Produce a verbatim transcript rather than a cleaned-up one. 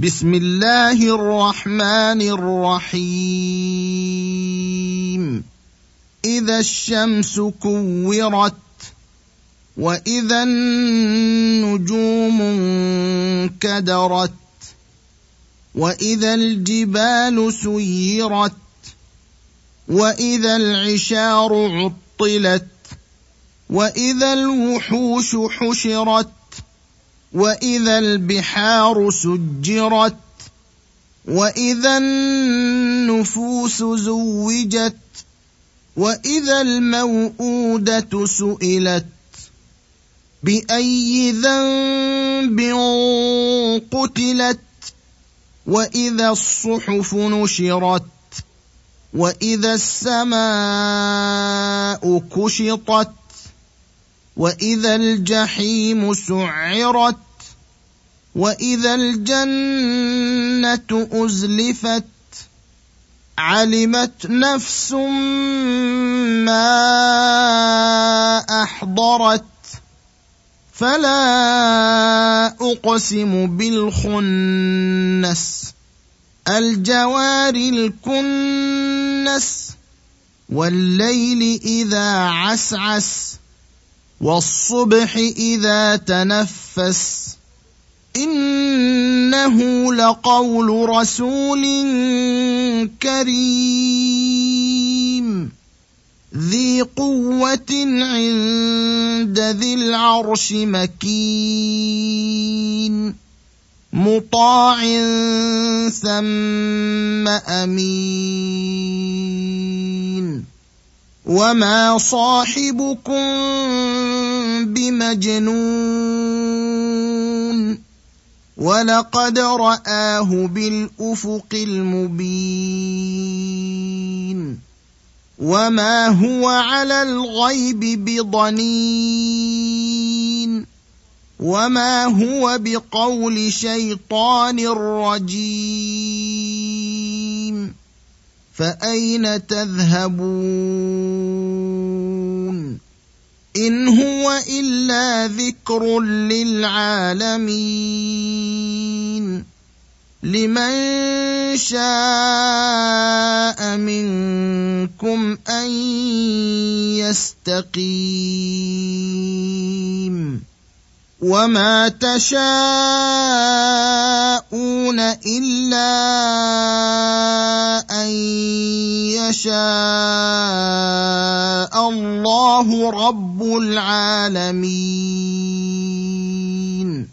بسم الله الرحمن الرحيم إذا الشمس كورت وإذا النجوم انكدرت وإذا الجبال سيرت وإذا العشار عطلت وإذا الوحوش حشرت وإذا البحار سجرت وإذا النفوس زوجت وإذا الموءودة سئلت بأي ذنب قتلت وإذا الصحف نشرت وإذا السماء كشطت وإذا الجحيم سعرت وإذا الجنة أزلفت علمت نفس ما أحضرت فلا أقسم بالخنس الجوار الكنس والليل إذا عسعس والصبح إذا تنفس إنه لقول رسول كريم ذي قوة عند ذي العرش مكين مطاع ثم أمين وما صاحبكم بمجنون ولقد رآه بالأفق المبين وما هو على الغيب بضنين وما هو بقول شيطان رجيم فأين تذهبون إن هو إلا ذكر للعالمين لمن شاء منكم أن يستقيم وما تشاءون إلا أن يشاء الله رب العالمين.